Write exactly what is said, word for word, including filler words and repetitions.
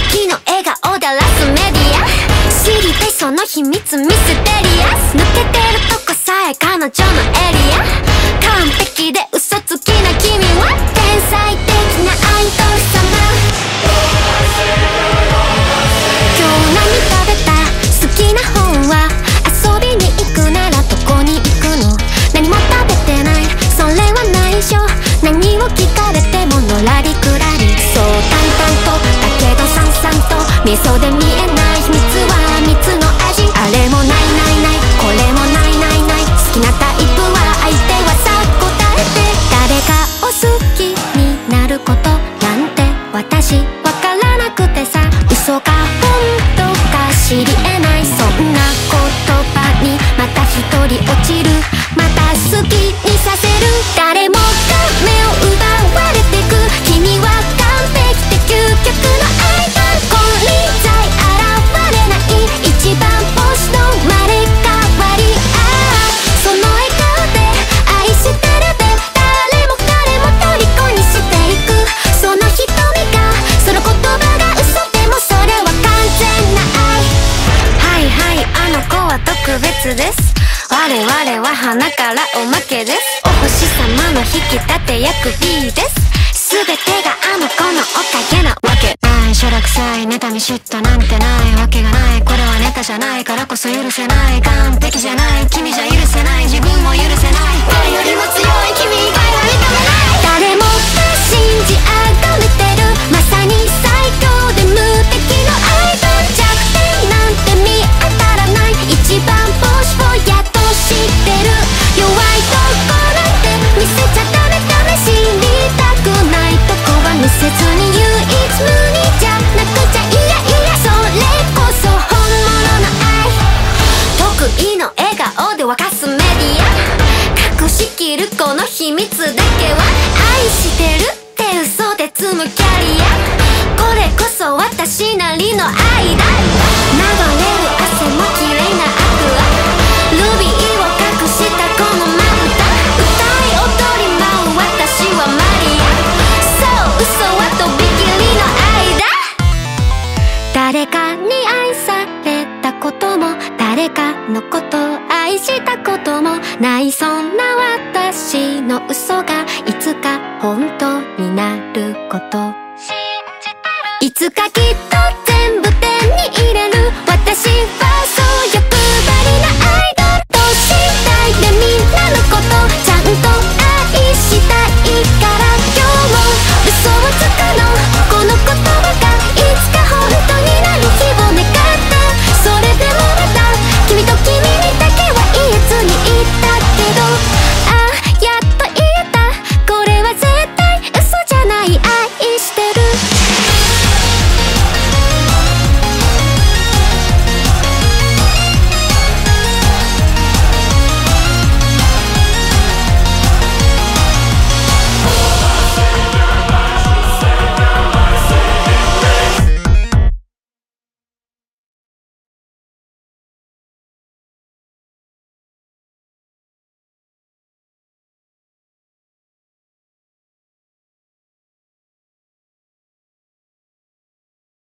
時の笑顔でラスメディア、知りたいその秘密ミステリアス、抜けてるとこさえ彼女のエリア、完璧で嘘つきな君は天才的なアイドル様。今日何食べた？好きな本は？遊びに行くならどこに行くの？何も食べてない、それは内緒。何を聞かれてものらりくらり、そう淡々とだけどさんさんと味噌で見えない秘密は蜜の味。あれもないないない、これもないないない、好きなタイプは相手はさ答えて。誰かを好きになることなんて私わからなくてさ、嘘か本当か知り得ない、そんな言葉にまた一人落ちる、また好きにさせる。誰もが目を奪われてく、君は完璧で究極のアイドル。金輪際現れない一番星の生まれ変わり、ああその笑顔で愛してるで誰も彼も虜にしていく、その瞳がその言葉が嘘でもそれは完全な愛。はいはい、あの子は特別です、我々は花からおまけです、お星様の引き立て役 B です、全てがあの子のおかげなわけない。しょらくさい妬み嫉妬なんてないわけがない、これはネタじゃないからこそ許せない、完璧じゃない君じゃ許せない、自分も許せない、誰よりも強い君以外は認めない。誰もが信じあがめてる、まさに最強で無敵のアイドル。弱点なんて見当たらない、一番星をやっと知ってる、弱いとこなんて見せちゃダメダメ、知りたくないとこは見せずに唯一無二じゃなくちゃ、いやいやそれこそ本物の愛。得意の笑顔で沸かすメディア、隠しきるこの秘密だけは愛してるって嘘で積むキャリア、これこそ私なりの愛だ。流れる汗も綺麗なアクア、ルビーを隠したこのまぶた、歌い踊り舞う私はマリア、そう嘘はとびきりの愛だ。誰かに愛されたことも誰かのことを愛したこともない、そんな私の嘘がいつか本当になること、いつかきっと